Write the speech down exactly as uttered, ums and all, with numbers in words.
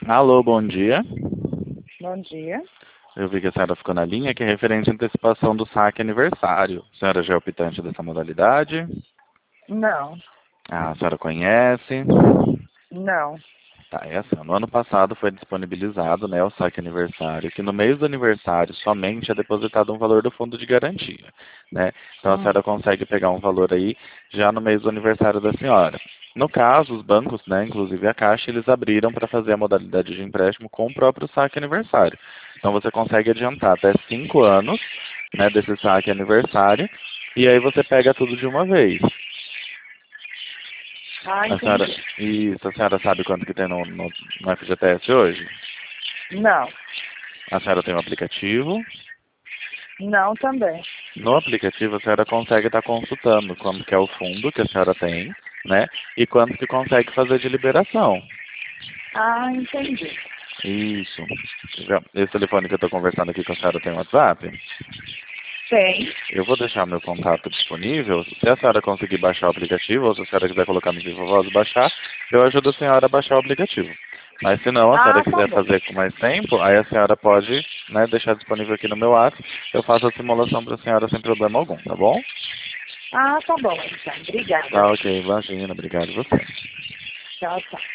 Alô, bom dia. Bom dia. Eu vi que a senhora ficou na linha, que é referente à antecipação do saque aniversário. A senhora já é optante dessa modalidade? Não, Ah, a senhora conhece? não. Tá, é assim, no ano passado foi disponibilizado, né, o saque aniversário, que no mês do aniversário somente é depositado um valor do fundo de garantia, né? Então a Hum. senhora consegue pegar um valor aí já no mês do aniversário da senhora. No caso, os bancos, né, inclusive a Caixa, eles abriram para fazer a modalidade de empréstimo com o próprio saque aniversário. Então você consegue adiantar até cinco anos, né, desse saque aniversário, e aí você pega tudo de uma vez. Ah, A senhora, entendi. isso, a senhora sabe quanto que tem no, no, no F G T S hoje? Não, A senhora tem um aplicativo. não também. No aplicativo a senhora consegue estar consultando quanto que é o fundo que a senhora tem, né? E quanto que consegue fazer de liberação. Ah, entendi. Isso. Já- Esse telefone que eu estou conversando aqui com a senhora tem WhatsApp? Tem. Eu vou deixar meu contato disponível. Se a senhora conseguir baixar o aplicativo, ou se a senhora quiser colocar no Viva Voz e baixar, eu ajudo a senhora a baixar o aplicativo. Mas se não, a senhora Ah, tá quiser bom. fazer com mais tempo, aí a senhora pode, né, deixar disponível aqui no meu WhatsApp. Eu faço a simulação para a senhora sem problema algum, tá bom? Ah, tá bom, então. Obrigada. Tá ok, imagina, obrigado a você. Tchau, tchau.